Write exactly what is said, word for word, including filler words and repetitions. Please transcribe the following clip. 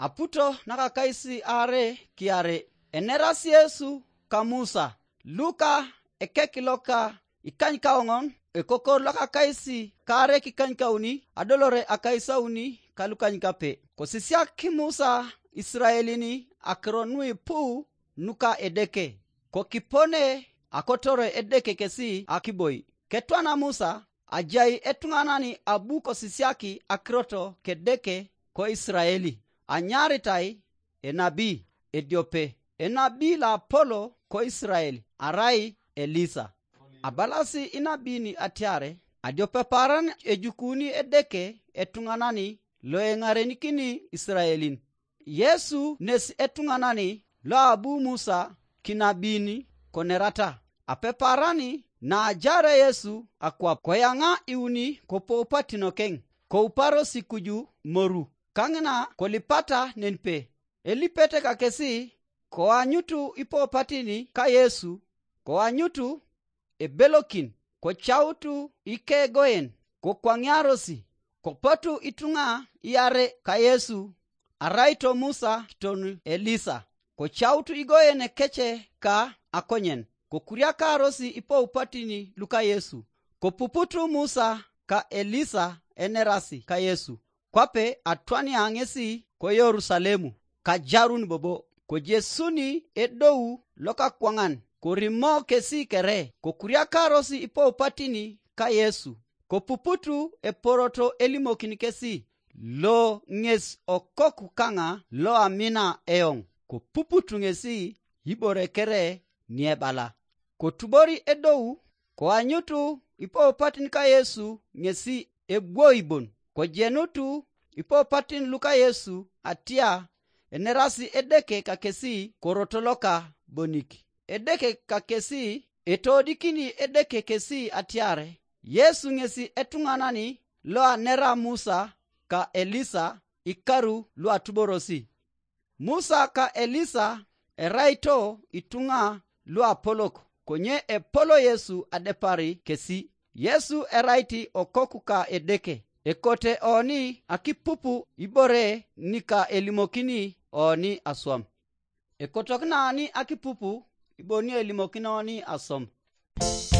aputo naka kaisi are kiare enerasi Yesu ka Musa Luka ekekiloka ikanka ongon ekokor loka kaisi kare kikanka uni adolore akaisa uni kalukanka pe kosisia ki Musa Israelini akronui pu nuka edeke kokipone akotore edeke kesi akiboi ketwana Musa ajai etunganani abu kosisiaki akroto kedeke ko Israeli anyaritai enabi ediope enabi la Apolo ko Israeli arai Elisa abalasi inabini atiare adiope paran ejukuni edeke etunganani lo engarenikini Israelin Yesu nes etunganani lo abu Musa kinabini konerata apeparani na ajare Yesu akwa koyanga iuni kopopatino keng ko uparo sikuju moru kangina kolipata nenpe elipete kakesi ko anyutu ipopatini ka Yesu ko anyutu ebelokin ko chautu ikegoen ko kwangyarosi ko potu itunga iare ka Yesu araito Musa kitonu Elisa ko chautu igoen keche ka akonyen ko kuriaka rosi ipo upatini luka Yesu ko puputu Musa ka Elisa enerasi ka Yesu kwape atwani angesi ko Yerusalemu ka jarun bobo ko Jesuni edou loka kwangan ko rimo kesi kere ko kuriaka rosi ipo upatini ka Yesu ko puputu eporoto elimokini kesi lo nges okoku kanga lo amina eong ko puputu ngesi hibore kere niebala ko tubori edou ko anyutu ipo patin ka Yesu ngesi ebwoibon ko jenutu ipo patin luka Yesu atia enerasi edeke kakesi korotoloka boniki edeke kakesi etodikini edeke kesi atiare Yesu ngesi etunganani lo anera Musa ka Elisa ikaru lo atuborosi Musa ka Elisa eraito itunga lo Apoloko konye epolo Yesu adepari kesi Yesu eraiti okokuka edeke ekote oni akipupu ibore nika elimokini oni aswam ekotokna ani akipupu iboni elimokini oni asom